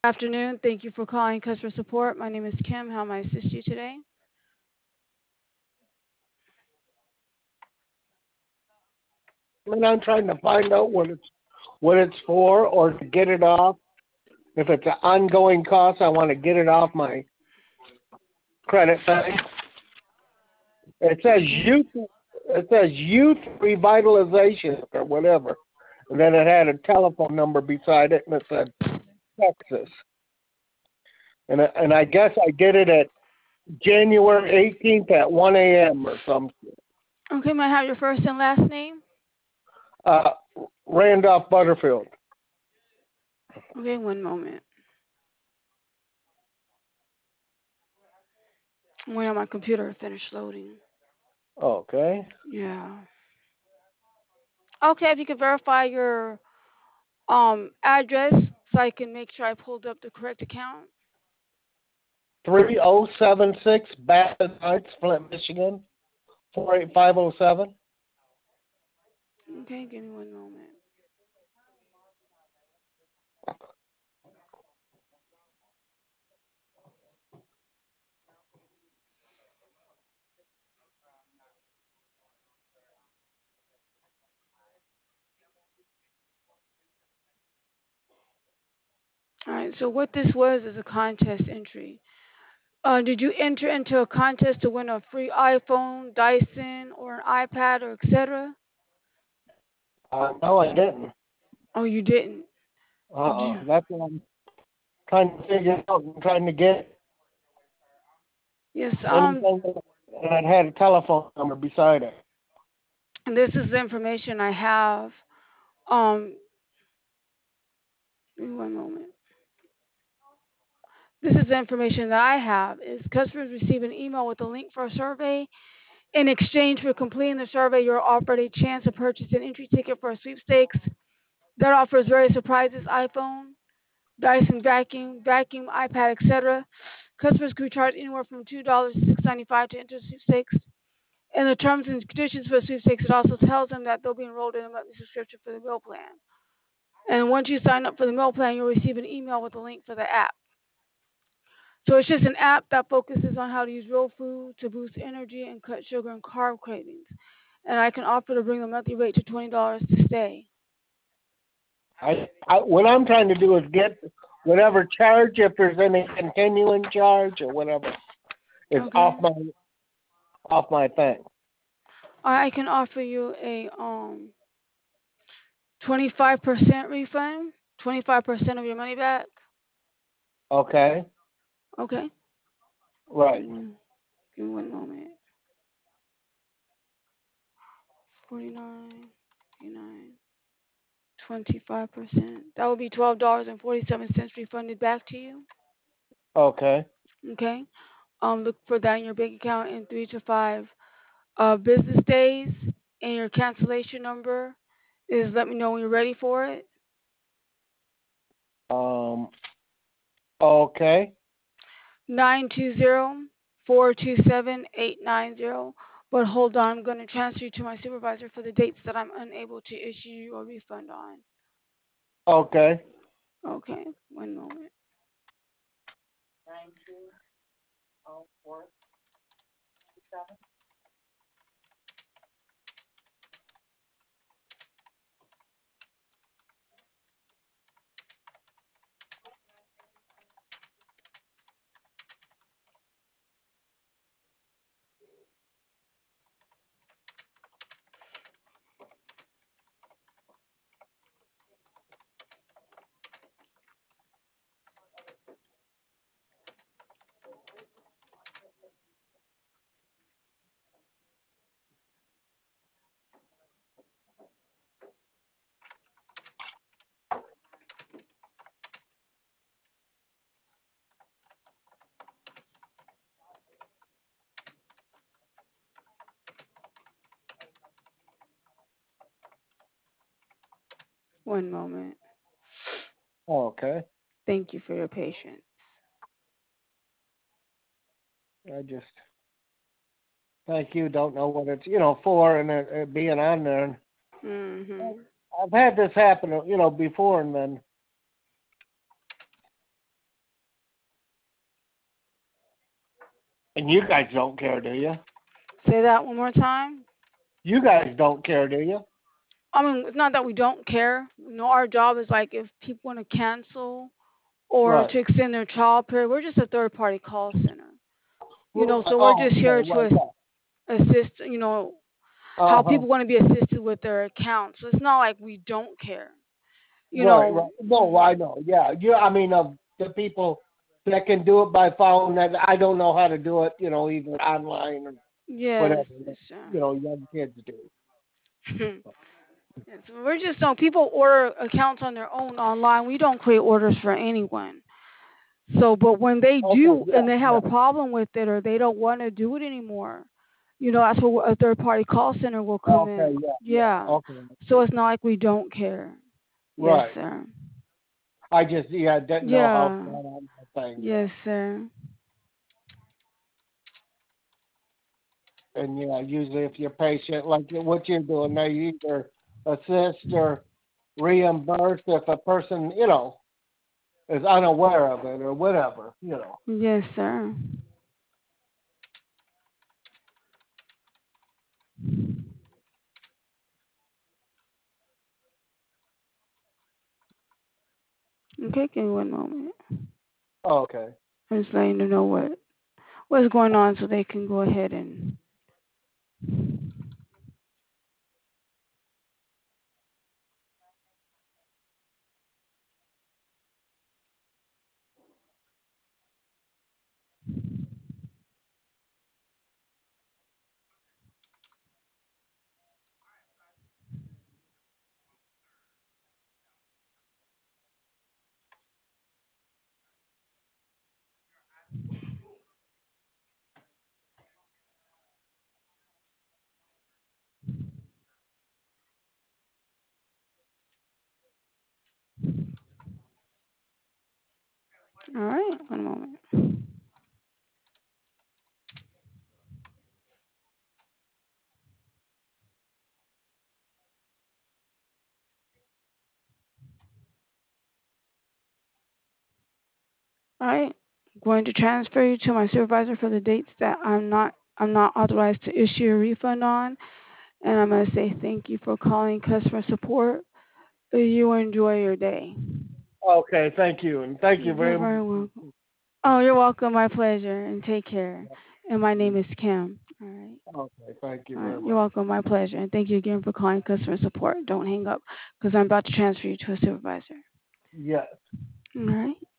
Afternoon. Thank you for calling customer support. My name is Kim. How may I assist you today? And I'm trying to find out what it's for or to get it off. If it's an ongoing cost, I want to get it off my credit thing. It says Okay. youth revitalization or whatever. And then it had a telephone number beside it and it said Texas. And I guess I did it at January 18th at 1 a.m. or something. Okay, may I have your first and last name? Uh, Randolph Butterfield. Okay, one moment. I'm waiting on my computer to finish loading. Okay. Yeah. Okay, if you could verify your address so I can make sure I pulled up the correct account. 3076 Bath Heights, Flint, Michigan. 48507. Okay, give me one moment. All right, so what this was is a contest entry. Did you enter into a contest to win a free iPhone, Dyson, or an iPad, or etc.? No, I didn't. Oh, you didn't. Do That's what I'm trying to figure out. I'm trying to get Yes, anything that had a telephone number beside it. and this is the information I have. Um, give me one moment. This is the information that I have. Is customers receive an email with a link for a survey. In exchange for completing the survey, you're offered a chance to purchase an entry ticket for a sweepstakes that offers various surprises: iPhone, Dyson vacuum, iPad, etc. Customers can be charged anywhere from $2 to $6.95 to enter the sweepstakes. In the terms and conditions for the sweepstakes, it also tells them that they'll be enrolled in a monthly subscription for the meal plan. And once you sign up for the meal plan, you'll receive an email with a link for the app. So it's just an app that focuses on how to use real food to boost energy and cut sugar and carb cravings. And I can offer to bring the monthly rate to $20 to stay. What I'm trying to do is get whatever charge, if there's any continuing charge or whatever, is Okay. off my thing. I can offer you a 25% refund, 25% of your money back. Okay. Okay. Right. Give me, give me one moment. 49, 59, 25%. That would be $12.47 refunded back to you. Okay. Okay. Look for that in your bank account in 3 to 5 business days, and your cancellation number is, let me know when you're ready for it. Um. Okay. 920-427-890. But hold on, I'm going to transfer you to my supervisor for the dates that I'm unable to issue you a refund on. Okay. Okay, one moment. One moment. Okay. Thank you for your patience. I just thank you. Don't know what it's for, and it being on there. And Mhm. I've had this happen, before, and then And you guys don't care, do you? Say that one more time. You guys don't care, do you? I mean, it's not that we don't care. Our job is like if people want to cancel or Right. to extend their trial period, we're just a third party call center. Right. So we're Oh, just here okay. to Right. Yeah. assist, how Uh huh. people want to be assisted with their accounts. So it's not like we don't care. You Right. know, Right. No, I mhm. know. Yeah. You. I mean, of the people that can do it by phone, that I don't know how to do it. Either online or whatever. Yes, That, sure. young kids do. Yes, we're just don't people order accounts on their own online. We don't create orders for anyone. So, but when they Okay. do Yeah. and they have Yeah. a problem with it or they don't want to do it anymore, that's where a third party call center will come Okay. in. Yeah. Yeah. Yeah. Okay. I So see. it's not like we don't care. Yes, Right. sir. I just didn't know how Yeah. that on the thing. Yeah. Yes, sir. And usually if you're patient, like what you're doing, they either assist or reimburse if a person, is unaware of it or whatever. Yes, sir. Okay, give me one moment. Okay. I'm just letting them know what's going on so they can go ahead and. All right, one moment. All right, I'm going to transfer you to my supervisor for the dates that I'm not authorized to issue a refund on, and I'm going to say thank you for calling customer support. You enjoy your day. Okay. Thank you, and thank you You're very much. very welcome. Oh, you're welcome. My pleasure. And take care. And my name is Kim. All right. Okay. Thank you All right. very You're much. welcome. My pleasure. And thank you again for calling customer support. Don't hang up because I'm about to transfer you to a supervisor. Yes. All right.